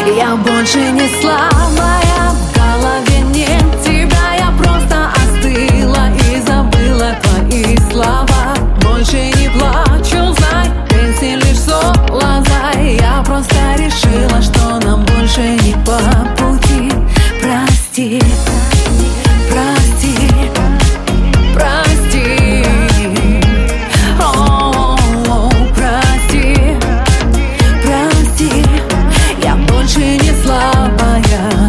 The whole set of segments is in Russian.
Я больше не слабая, в голове нет тебя. Я просто остыла и забыла твои слова. Больше не плачу, знай, пенсии лишь солозай. Я просто решила, что нам больше не по пути. Прости, прости, прости. О, прости, прости. Я больше не слабая.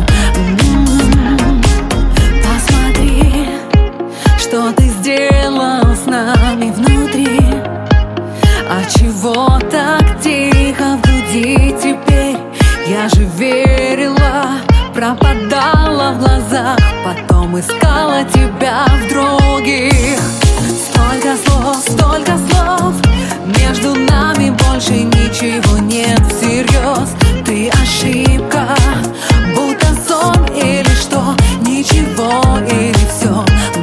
Посмотри, что ты сделал с нами внутри. А чего так тихо в груди теперь? Я же верила, пропадала в глазах, потом искала тебя в других. Столько слов, между нами больше ничего нет всерьез. Ты ошибка, будто сон или что, ничего или все.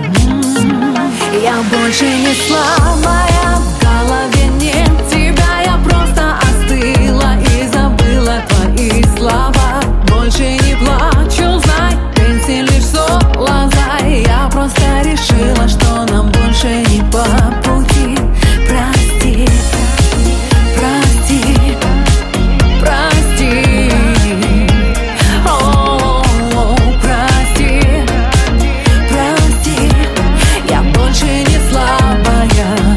Я больше не слабая, в голове нет тебя. Я просто остыла и забыла твои слова. Больше не плачу, знай, пенсии лишь солозай. Я просто решила, что нам больше не по пути. Прости, прости, прости. О, прости, прости. Я больше не слабая.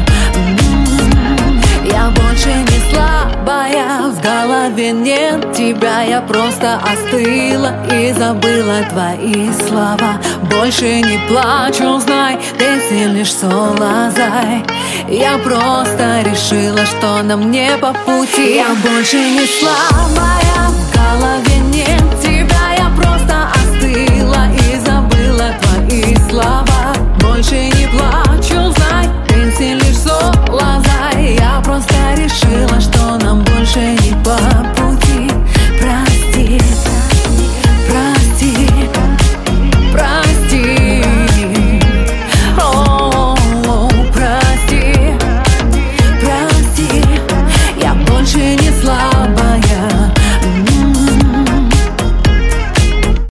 Я больше не слабая, в голове нет тебя. Я просто остыла и забыла твои слова. Больше не плачу, знай, пенсии лишь солозай. Я просто решила, что нам не по пути. Я больше не слабая, в голове нет тебя. Я просто остыла и забыла твои слова. Больше не плачу.